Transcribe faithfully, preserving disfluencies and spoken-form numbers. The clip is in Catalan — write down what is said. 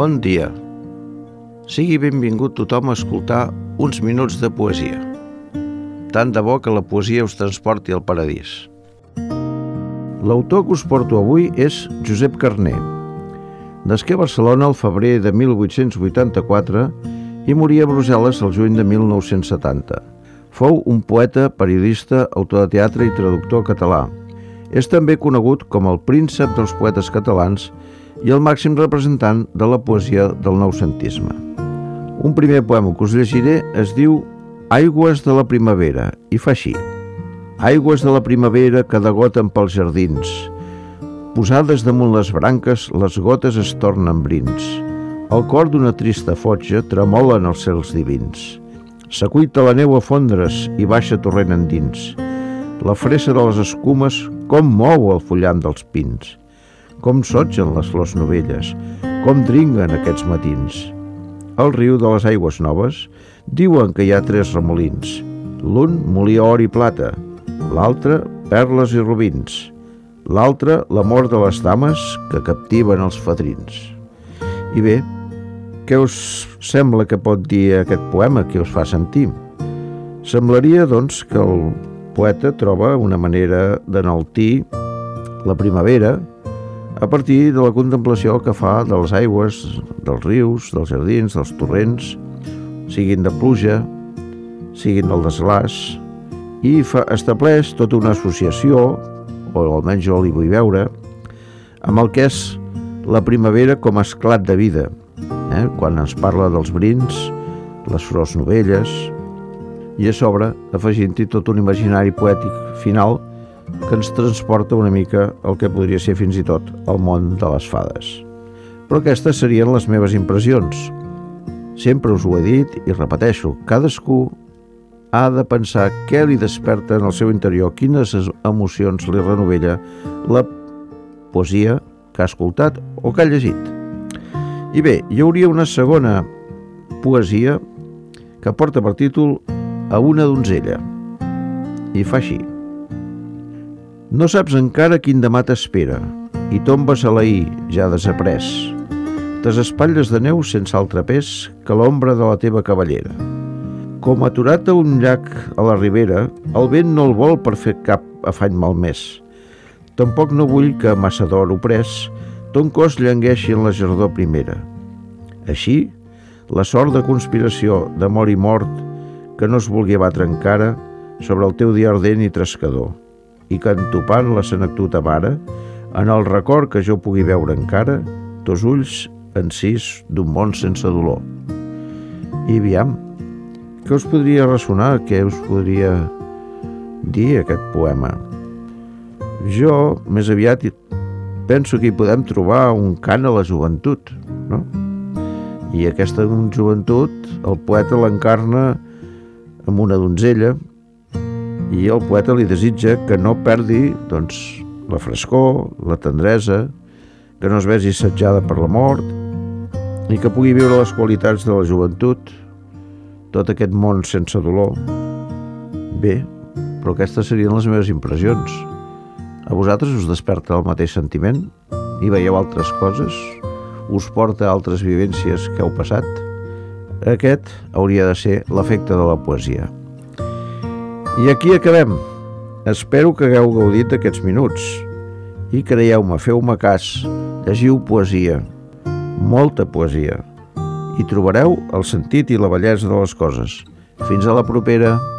Bon dia. Sigui benvingut tothom a escoltar uns minuts de poesia. Tant de bo que la poesia us transporti al paradís. L'autor que us porto avui és Josep Carner. Nasqué a Barcelona el febrer de mil vuit-cents vuitanta-quatre i morí a Brussel·les el juny de mil nou-cents setanta. Fou un poeta, periodista, autor de teatre i traductor català. És també conegut com el príncep dels poetes catalans i el màxim representant de la poesia del noucentisme. Un primer poema que us llegiré es diu Aigües de la primavera i fa així. Aigües de la primavera que degoten pels jardins. Posades damunt les branques, les gotes es tornen brins. El cor d'una trista fotja tremola en els cels divins. S'acuita la neu a fondre's i baixa torrent endins. La fressa de les escumes com mou el fullam dels pins. Com sotgen les flors novelles, com dringuen aquests matins. Al riu de les aigües noves diuen que hi ha tres remolins. L'un molia or i plata, l'altre perles i robins, l'altre l'amor de les dames que captiven els fadrins. I bé, què us sembla que pot dir aquest poema que us fa sentir? Semblaria, doncs, que el poeta troba una manera d'enaltir la primavera a partir de la contemplació que fa de les aigües, dels rius, dels jardins, dels torrents, siguin de pluja, siguin del desglaç, i fa, estableix tota una associació, o almenys jo li vull veure, amb el que és la primavera com a esclat de vida, eh? Quan ens parla dels brins, les flors novelles, i a sobre afegint-hi tot un imaginari poètic final que ens transporta una mica el que podria ser fins i tot el món de les fades. Però aquestes serien les meves impressions. Sempre us ho he dit i repeteixo, cadascú ha de pensar què li desperta en el seu interior, quines emocions li renovella la poesia que ha escoltat o que ha llegit. I bé, hi hauria una segona poesia que porta per títol A una donzella i fa així. No saps encara quin demà t'espera i tombes a l'ahir ja desaprès. Tes espatlles de neu sense altre pes que l'ombra de la teva cavallera. Com aturat a un llac a la ribera, el vent no el vol per fer cap afany malmès. Tampoc no vull que, massa d'or oprès, ton cos llangueixi en la jardor primera. Així, la sort de conspiració d'amor i mort que no es vulgui batre encara sobre el teu dia ardent i trescador, i que entopant la senectut amara, en el record que jo pugui veure encara, tos ulls encís d'un món sense dolor. I aviam, què us podria ressonar, què us podria dir aquest poema? Jo, més aviat, penso que hi podem trobar un cant a la joventut, no? I aquesta joventut, el poeta l'encarna amb una donzella i el poeta li desitja que no perdi, doncs, la frescor, la tendresa, que no es vegi assetjada per la mort i que pugui viure les qualitats de la joventut, tot aquest món sense dolor. Bé, però aquestes serien les meves impressions. A vosaltres us desperta el mateix sentiment? I veieu altres coses? Us porta altres vivències que heu passat? Aquest hauria de ser l'efecte de la poesia. I aquí acabem. Espero que hagueu gaudit d'aquests minuts. I creieu-me, feu-me cas, llegiu poesia, molta poesia, i trobareu el sentit i la bellesa de les coses. Fins a la propera!